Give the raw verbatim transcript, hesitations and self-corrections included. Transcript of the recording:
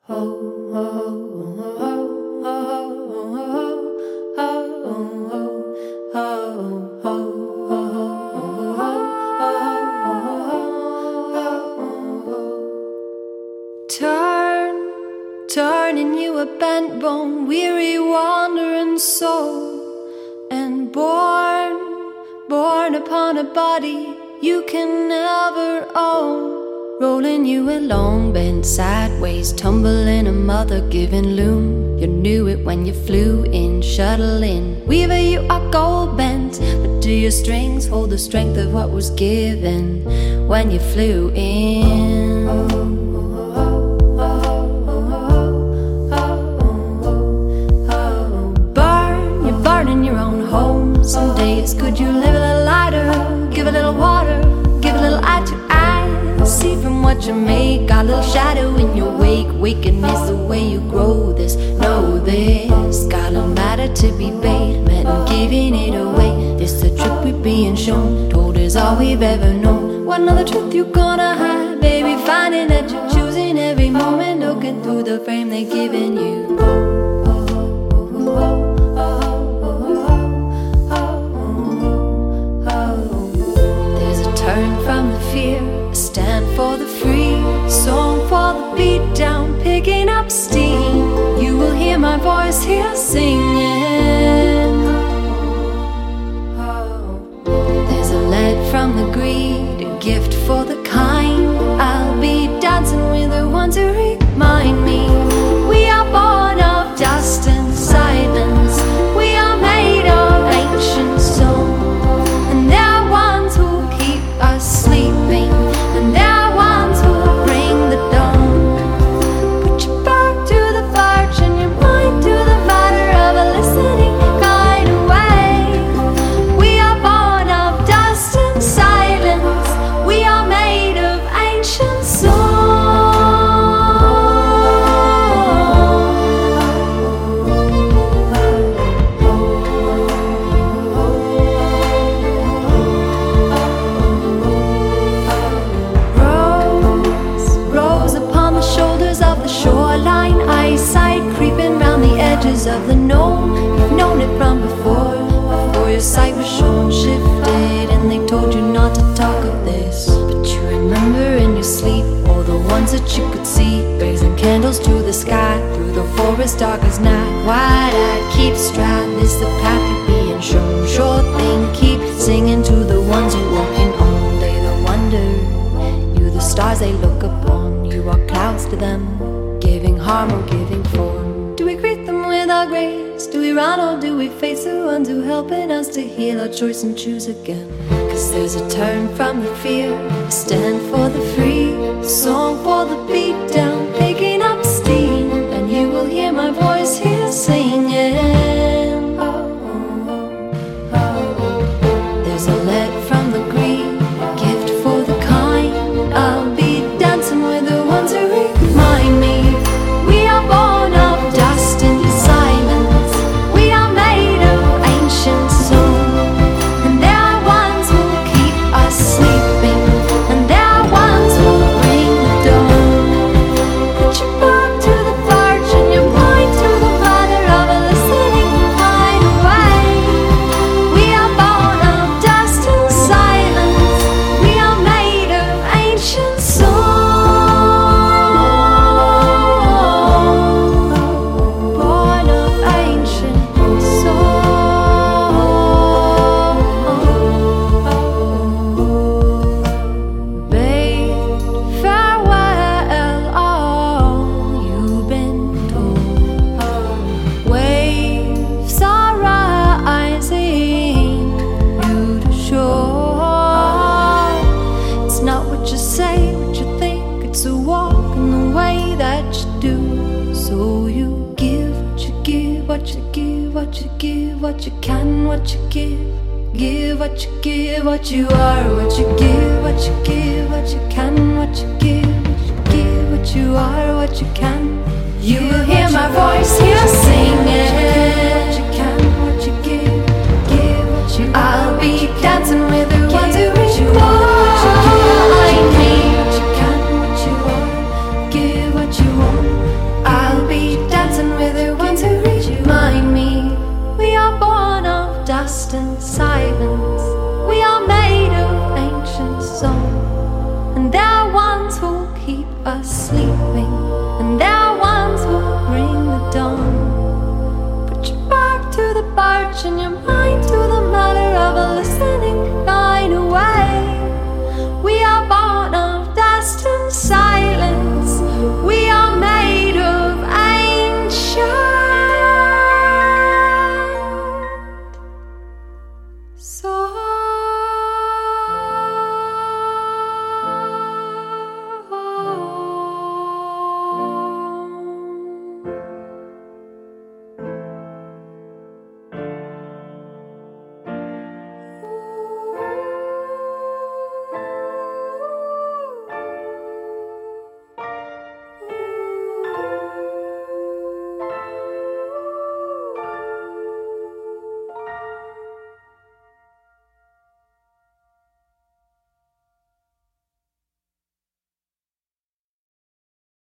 Turn, turning you a bent bone, weary wandering soul, and born, born upon a body you can never own. Rolling you along, bent sideways, tumbling a mother giving loom. You knew it when you flew in, shuttling. Weaver, you are gold bent, but do your strings hold the strength of what was given when you flew in? Burn, you're burning your own home. Some days could you live a little lighter, give a little water, give a little eye to eye. See from what you make, got a little shadow in your wake. Wickedness the way you grow this, know this. Got a matter to be paid, meant in giving it away. This the truth we're being shown, told is all we've ever known. What another truth you gonna hide, baby? Finding that you're choosing every moment, looking through the frame they're giving you. There's a turn from the fear, a stand for the free, song for the beat down, picking up steam. You will hear my voice here singing. There's a lead from the greed, a gift for the kind. I'll be dancing with the ones who remind me we are born of dust and silence. We are made of ancient stone, and there are ones who keep us sleeping, and there are ones who bring the dawn. Put your back to the verge and your mind to the matter of a listening kind of way. We are born of dust and silence. We are made of ancient souls. Shoreline, eyesight creeping round the edges of the known. You've known it from before, before your sight was shown. Shifted and they told you not to talk of this, but you remember in your sleep all the ones that you could see, raising candles to the sky, through the forest dark as night. Wide-eyed, keep stride, this the path you're being shown. Sure thing, keep singing to the ones you're walking on. They the wonder, you the stars they look upon. You are clouds to them, giving harm or giving form. Do we greet them with our grace? Do we run or do we face the ones who helping us to heal our choice and choose again? Cause there's a turn from the fear, a stand for the free, a song for the beat down, picking up steam. And you will hear my voice here singing. There's a lead from the green, a gift for the kind. I'll be dancing with the ones who remind me we are born of dust and silence. We are made of ancient stone, and there are ones who keep us sleeping, and there are ones who bring the dawn. Put your back to the verge and your mind to the matter of a listening kind of way. We are born of dust and silence. We are made of ancient souls. What you give, what you give, what you can, what you give. Give what you give, what you are, what you give, what you give, what you can, what you give, what you give, what you are, what you can. You will hear my voice here.